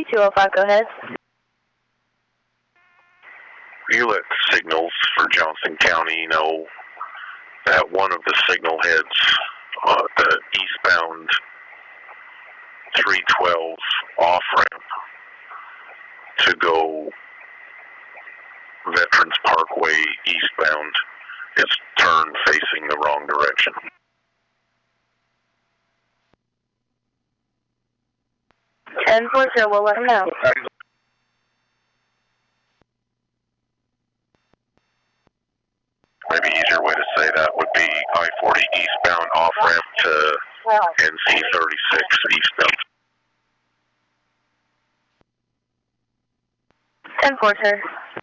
205, go ahead. You let signals for Johnson County know that one of the signal heads, the eastbound 312 off-ramp to go Veterans Parkway eastbound, is turned facing the wrong direction. And for sure, we'll let them know. Maybe easier way to say that would be I-40 eastbound off-ramp to NC-36 eastbound. 10-4, sir.